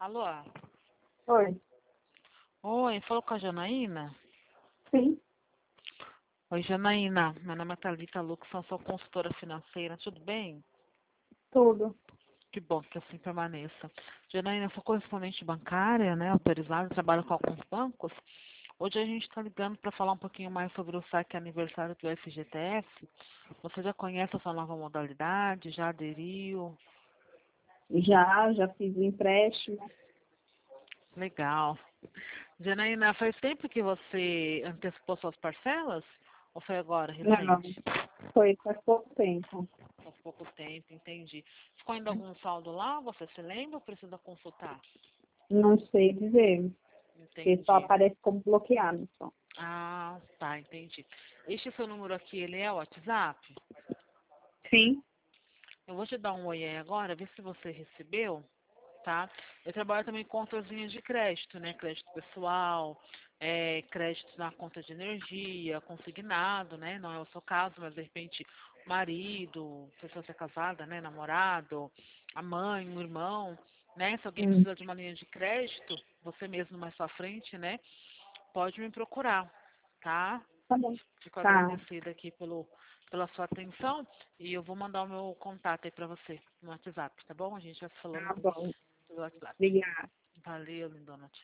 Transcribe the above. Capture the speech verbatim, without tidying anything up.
Alô? Oi. Oi, falou com a Janaína? Sim, Oi, Janaína. Meu nome é Thalita Luxon, sou consultora financeira. Tudo bem? tudo. Que bom que assim permaneça. Janaína, eu sou correspondente bancária, né? Autorizada, trabalho com alguns bancos. Hoje a gente está ligando para falar um pouquinho mais sobre o saque aniversário do F G T S. Você já conhece essa nova modalidade? Já aderiu? Já, já fiz o empréstimo. Legal. Janaína, faz tempo que você antecipou suas parcelas? Ou foi agora, Não, recente? foi faz pouco tempo. Faz pouco tempo, entendi. Ficou ainda algum saldo lá? Você se lembra ou precisa consultar? Não sei dizer, porque só Entendi. aparece como bloqueado só. Ah, tá, entendi. Este seu número aqui, ele é o WhatsApp? Sim. Eu vou te dar um oi aí agora, ver se você recebeu, tá? Eu trabalho também com outras linhas de crédito, né? Crédito pessoal, é, crédito na conta de energia, consignado, né? Não é o seu caso, mas de repente marido, pessoa ser casada, né? Namorado, a mãe, um irmão, né? Se alguém Hum, precisa de uma linha de crédito, você mesmo mais pra frente, né? Pode me procurar, tá? tá bom. Fico Tá, agradecida aqui pelo, pela sua atenção e eu vou mandar o meu contato aí pra você no WhatsApp, tá bom? A gente vai se falando tá bom. pelo WhatsApp. Obrigada. Valeu, lindona. Tchau.